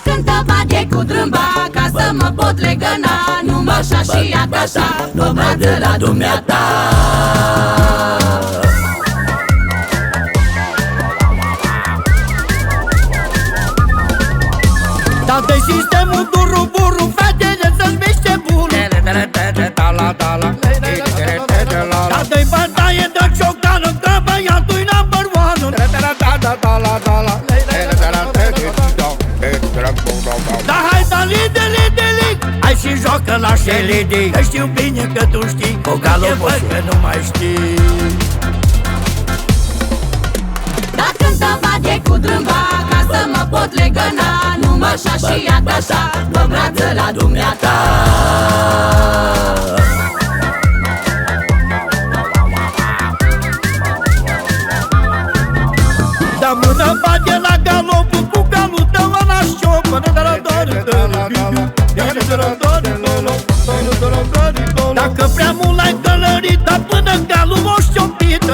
cântă baghe cu drâmba, ca să mă pot legăna. Numai așa și așa, o brață la dumneata. Dă-i sistemul duru-buru, fetele să-ți miște buru. Dă-i bătaie de ciocană, că băiatul-i number one. Da, hai, dali, hai și joacă la șelidi. Că știu bine că tu știi, o galoposul că nu mai știi. Da, cântă baghe cu drâmba, ca să mă pot legăna. Numai așa și așa, o brață la dumneata. Da mână bage la galopul, cu galul tău la șopă. Dacă prea mult l-ai călărit, dar până galul o șopit.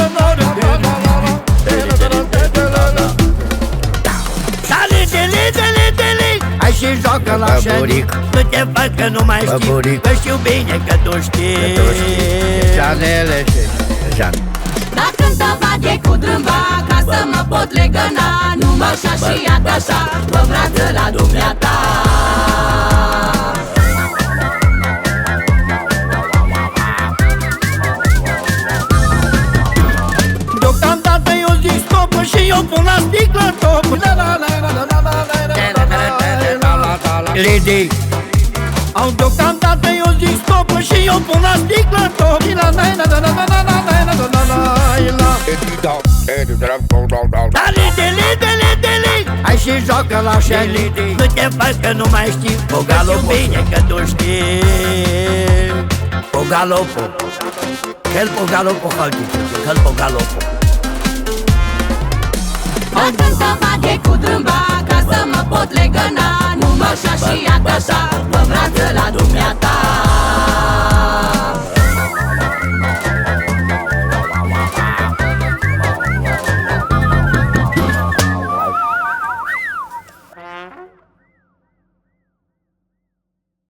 Dali, hai și joacă la șelic. Nu te fac că nu mai știi, că știu bine că tu știi. Janele și Jan. Da, cântă baghe cu drâmba, ca să mă pot legăna. Numai așa și așa, o brață la dumneata. Deocamdată eu zic stop și eu pun la sticlă top. Lady, au deocamdată eu zic stop și eu pun la sticlă top. Dali, hai și joacă la șeli. Nu te faci că nu mai știi, o galopul bine că tu știi. O galopul, quel po galopul haltice, quel po galopul. Da, cântă baghe cu drâmba, ca să